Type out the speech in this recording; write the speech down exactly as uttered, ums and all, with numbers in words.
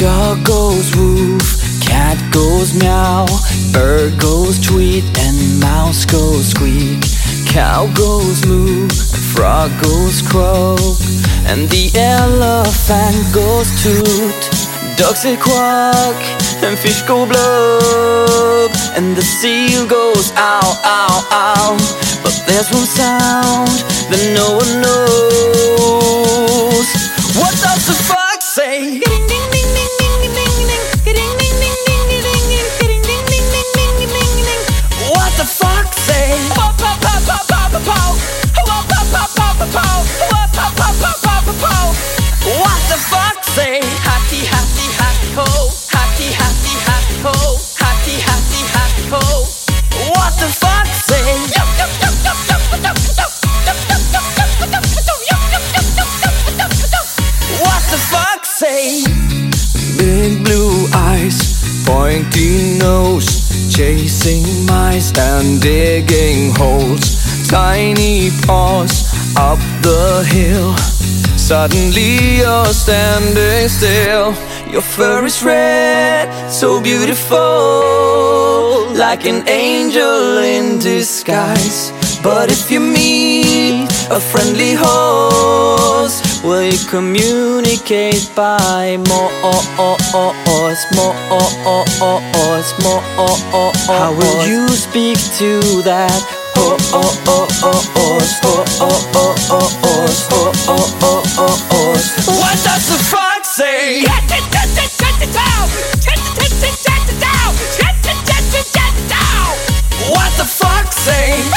Dog goes woof, cat goes meow, bird goes tweet, and mouse goes squeak. Cow goes moo, frog goes croak, and the elephant goes toot. Ducks say quack, and fish go blub, and the seal goes ow, ow, ow. But there's one sound that no one knows. What does the fox say? What the fox say? What the fox say? Hatty, hatty, hatty ho, hatty, hatty, hatty ho, hatty, hatty, hatty ho. What the fox say? What the fox say? Big blue eyes, pointy nose, chasing mice and digging holes. Tiny paws up the hill. Suddenly you're standing still. Your fur is red, so beautiful, like an angel in disguise. But if you meet a friendly horse, will you communicate by more, more, more? How will you speak to that horse? What does the fox say? What the fox say?